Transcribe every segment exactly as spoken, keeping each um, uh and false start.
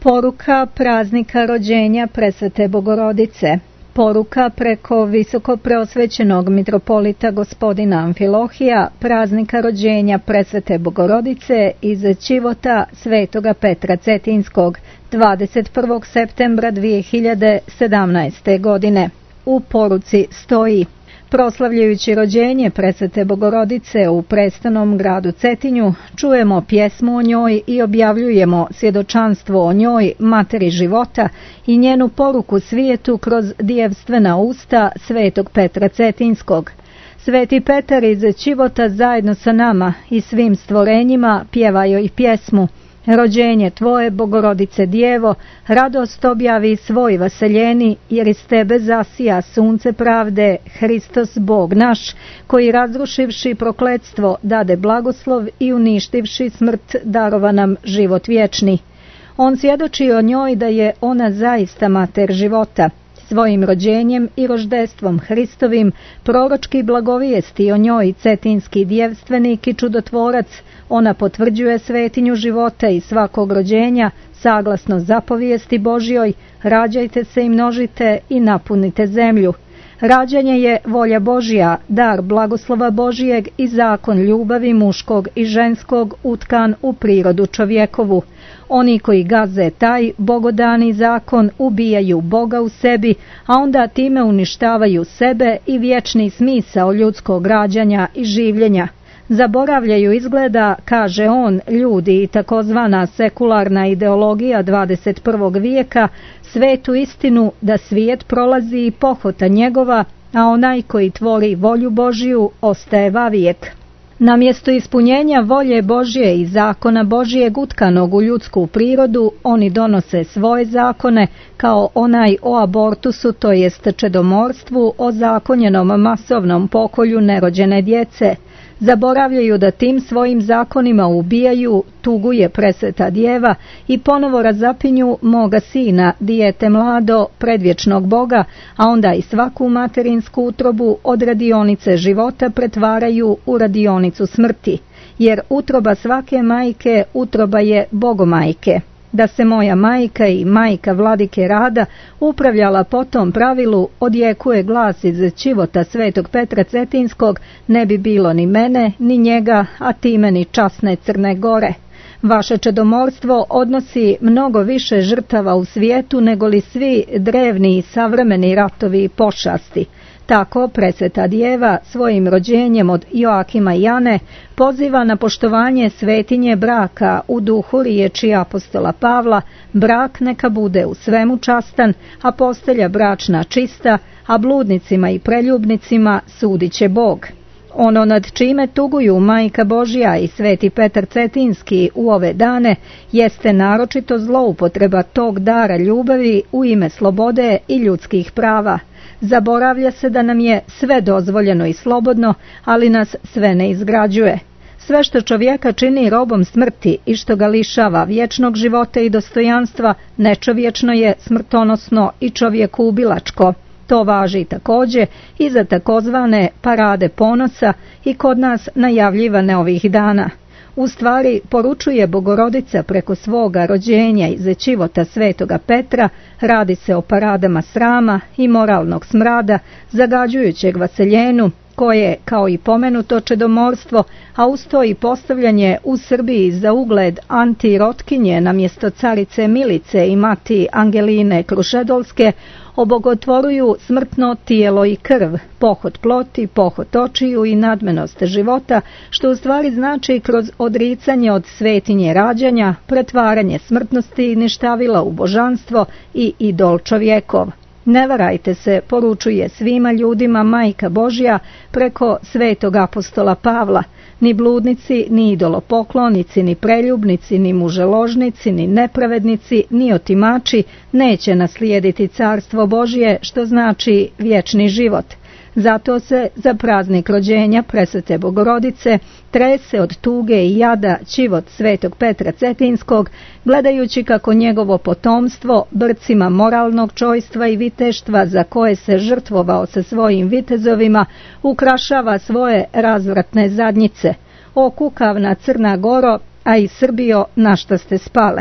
Poruka praznika rođenja Presvete Bogorodice. Poruka preko visokopreosvećenog mitropolita gospodina Amfilohija, praznika rođenja Presvete Bogorodice iz Čivota Svetoga Petra Cetinskog, dvadeset prvog septembra dvije hiljade sedamnaeste. godine. U poruci stoji: proslavljajući rođenje Presvete Bogorodice u prestanom gradu Cetinju, čujemo pjesmu o njoj i objavljujemo svjedočanstvo o njoj, materi života, i njenu poruku svijetu kroz dijevstvena usta Svetog Petra Cetinskog. Sveti Petar iz Čivota zajedno sa nama i svim stvorenjima pjeva joj pjesmu: rođenje tvoje, Bogorodice Djevo, radost objavi svoj vaseljeni, jer iz tebe zasija sunce pravde, Hristos Bog naš, koji razrušivši prokletstvo dade blagoslov i uništivši smrt darova nam život vječni. On svjedoči o njoj da je ona zaista mater života. Svojim rođenjem i roždestvom Hristovim proročki blagovijesti o njoj cetinski djevstvenik i čudotvorac. Ona potvrđuje svetinju života i svakog rođenja, saglasno zapovijesti Božjoj: rađajte se i množite i napunite zemlju. Rađanje je volja Božja, dar blagoslova Božijeg i zakon ljubavi muškog i ženskog utkan u prirodu čovjekovu. Oni koji gaze taj bogodani zakon ubijaju Boga u sebi, a onda time uništavaju sebe i vječni smisao ljudskog rađanja i življenja. Zaboravljaju, izgleda, kaže on, ljudi i takozvana sekularna ideologija dvadeset prvog vijeka, svetu istinu da svijet prolazi i pohota njegova, a onaj koji tvori volju Božju ostaje vavijek. Na mjesto ispunjenja volje Božje i zakona Božjeg utkanog u ljudsku prirodu, oni donose svoje zakone, kao onaj o abortusu, to jest čedomorstvu, o zakonjenom masovnom pokolju nerođene djece. Zaboravljaju da tim svojim zakonima ubijaju, tuguje Presveta Djeva, i ponovo razapinju moga sina, dijete mlado, predvječnog Boga, a onda i svaku materinsku utrobu od radionice života pretvaraju u radionicu smrti, jer utroba svake majke utroba je Bogomajke. Da se moja majka i majka vladike Rada upravljala po tom pravilu, odjekuje glas iz Čivota Svetog Petra Cetinskog, ne bi bilo ni mene, ni njega, a time ni časne Crne Gore. Vaše čedomorstvo odnosi mnogo više žrtava u svijetu nego li svi drevni i savremeni ratovi i pošasti. Tako Presveta Djeva svojim rođenjem od Joakima i Jane poziva na poštovanje svetinje braka u duhu riječi apostola Pavla: brak neka bude u svemu častan, a postelja bračna čista, a bludnicima i preljubnicima sudit će Bog. Ono nad čime tuguju Majka Božja i Sveti Petar Cetinski u ove dane jeste naročito zloupotreba tog dara ljubavi u ime slobode i ljudskih prava. Zaboravlja se da nam je sve dozvoljeno i slobodno, ali nas sve ne izgrađuje. Sve što čovjeka čini robom smrti i što ga lišava vječnog života i dostojanstva, nečovječno je, smrtonosno i čovjekubilačko. To važi također i za takozvane parade ponosa i kod nas najavljivane ovih dana. U stvari, poručuje Bogorodica preko svoga rođenja iz Čivota Svetoga Petra, radi se o paradama srama i moralnog smrada, zagađujućeg vaseljenu, koje, kao i pomenuto čedomorstvo, a uz to i postavljanje u Srbiji za ugled antirotkinje na mjesto carice Milice i mati Angeline Krušedolske, obogotvoruju smrtno tijelo i krv, pohod ploti, pohod očiju i nadmenost života, što u stvari znači kroz odricanje od svetinje rađanja, pretvaranje smrtnosti i ništavila u božanstvo i idol čovjekov. Ne varajte se, poručuje svima ljudima Majka Božja preko svetog apostola Pavla. Ni bludnici, ni idolopoklonici, ni preljubnici, ni muželožnici, ni nepravednici, ni otimači neće naslijediti carstvo Božje, što znači vječni život. Zato se za praznik rođenja Presvete Bogorodice trese od tuge i jada Čivot Svetog Petra Cetinskog, gledajući kako njegovo potomstvo brcima moralnog čojstva i viteštva za koje se žrtvovao sa svojim vitezovima ukrašava svoje razvratne zadnjice. O kukavna Crna Goro, a i Srbijo, na šta ste spale?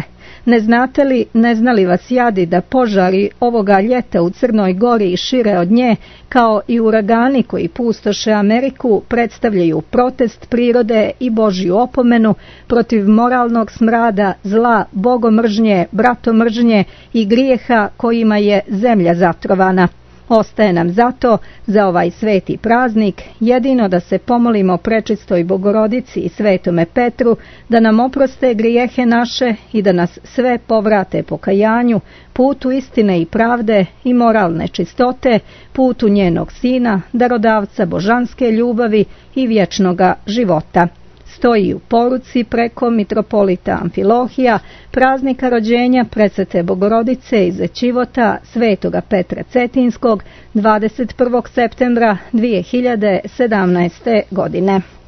Ne znate li, ne znali vas jadi da požari ovoga ljeta u Crnoj Gori i šire od nje, kao i uragani koji pustoše Ameriku, predstavljaju protest prirode i Božju opomenu protiv moralnog smrada, zla, bogomržnje, bratomržnje i grijeha kojima je zemlja zatrovana. Ostaje nam zato, za ovaj sveti praznik, jedino da se pomolimo prečistoj Bogorodici i svetome Petru, da nam oproste grijehe naše i da nas sve povrate pokajanju, putu istine i pravde i moralne čistote, putu njenog Sina, darodavca božanske ljubavi i vječnoga života. Stoji u poruci preko mitropolita Amfilohija, praznika rođenja Presvete Bogorodice iz Ćivota svetoga Petra Cetinskog dvadeset prvog septembra dvije hiljade sedamnaeste godine.